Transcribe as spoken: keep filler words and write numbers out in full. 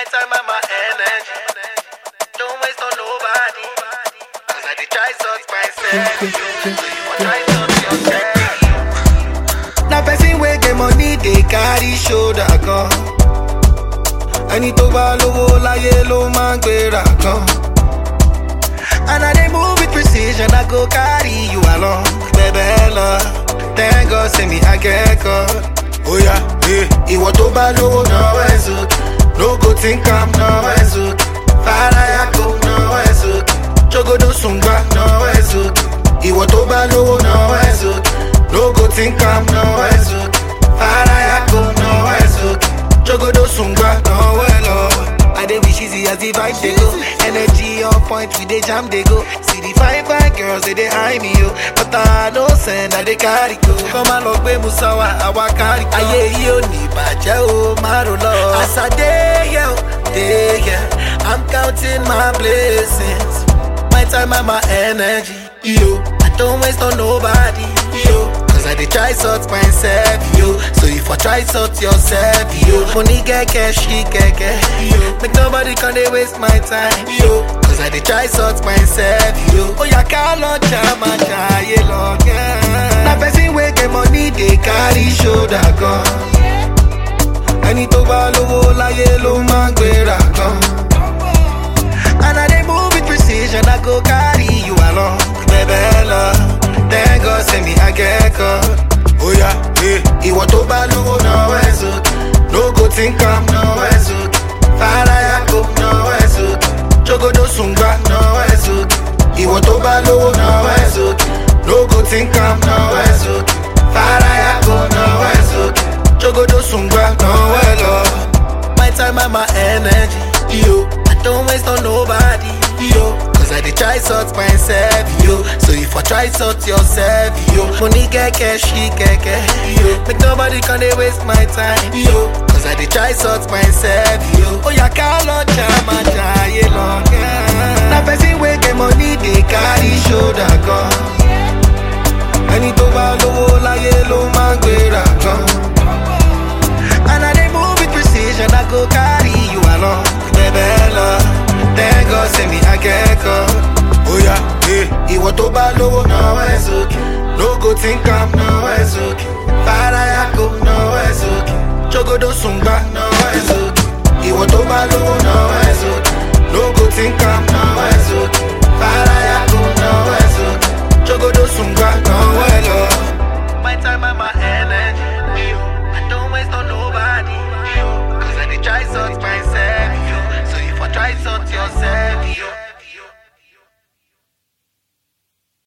My time and my energy. Don't waste on nobody. Cause I did try sort myself. So you try sort yourself. Now person wey get money, they carry shoulder gun. Ẹni tó bá lówó láyé ló máa ń gbéra gan. And I dey move with precision, I go carry you along. Baby love, thank God say me I get caught. Oh yeah, yeah. Ìwọ tó bá lówó náà ẹ̀ sókè. No go think I'm náà ẹ̀ sókè. Farayako náà ẹ̀ sókè. Jogodo sungba náà ẹ̀ sókè. Ìwọ tó bá lówó náà ẹ̀ sókè. No go think I'm náà ẹ̀ sókè. Farayako náà ẹ̀ sókè. Jogodo sungba náà ẹ̀ lọ. I dey wish easy as the vibe they go. Energy on point, we dey jam they go. See the fine fine girls, they dey eye me yo. But I no send, I dey carry go. Come on, look, baby, musawa, awa carry go. Aye, yo, ni baje o, maro lo. As I dey yo, dey here, I'm counting my blessings. My time and my energy, yo. I don't waste on nobody, yo. Cause I dey try sort myself, yo. So if I try sort yourself, yo. Money get cash, she get cash, yo. Make nobody can they waste my time, yo. Cause I dey try sort myself, yo. Oh yeah, call on chama chaye long, yeah. Na person wey get money, they carry shoulder gun. Ẹni tó bá lówó láyé ló máa ń gbéra gan. And I dey move with precision, I go carry you along. Baby love, thank God say me I get caught. Oh yeah, yeah. Ìwọ tó bá lówó náà ẹ̀ sókè. No go think I'm náà ẹ̀ sókè. Farayako náà ẹ̀ sókè. Jogodo sungba náà ẹ̀ sókè. Ìwọ tó bá lówó náà ẹ̀ sókè. No go think I'm náà ẹ̀ sókè. Farayako náà ẹ̀ sókè. Jogodo sungba náà ẹ̀ lọ. My time and my energy, yo. I don't waste on nobody, yo. Cause I dey try sort myself, yo. So if I try sort yourself, yo. Money get cash, she get cash, yo. Make nobody can they waste my time, yo. Cause I dey try sort myself, yo. Oh yeah, call on chama chaye long, yeah. Na person wey get money, they carry shoulder gun. Ẹni tó bá lówó láyé ló máa ń gbéra gan. And I dey move with precision, I go carry you along. Baby love, thank God say me I get caught. Oh yeah, yeah. Ìwọ tó bá lówó náà ẹ̀ sókè. No go think I'm náà ẹ̀ sókè. Farayako náà ẹ̀ sókè. Jogodo sungba náà